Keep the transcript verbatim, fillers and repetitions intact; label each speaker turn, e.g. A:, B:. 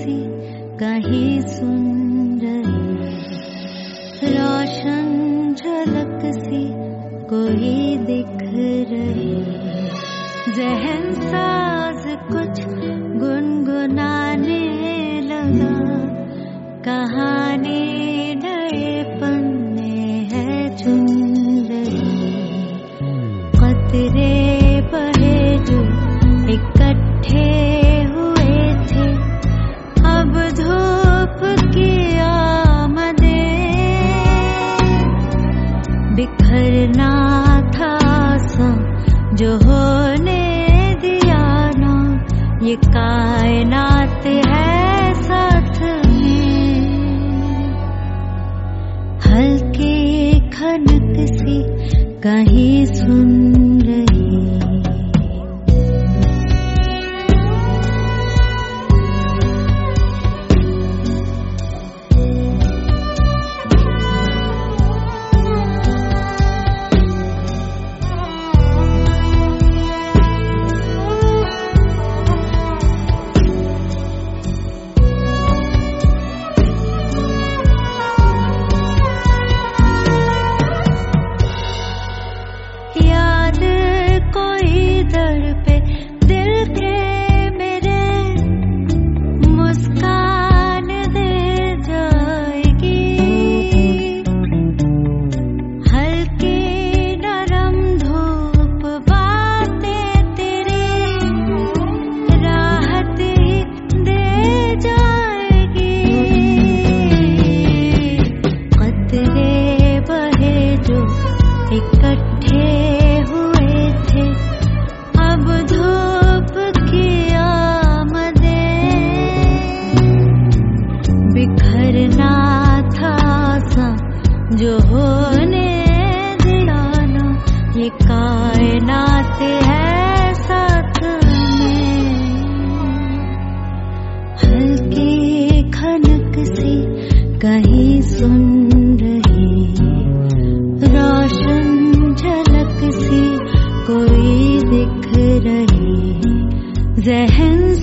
A: सी कहीं सुन रही, रोशन झलक सी कोई दिख रही, ज़हन साज कुछ गुनगुनाने लगा, कहानी नए पन्ने है चुन रही, कतरे बहे जो इकट्ठे हुए थे, अब धूप की आमदे, बिखरना था सा जो होने दिया ना, ये कायनात है साथ में, हल्की खनक सी कहीं सुन रही। इकट्ठे हुए थे, अब धूप की आमदे, बिखरना था सा जो होने दिया ना, ये कायनात है साथ में, हल्की खनक सी कहीं सुन रही, रोशन झलक सी कोई दिख रही, ज़हन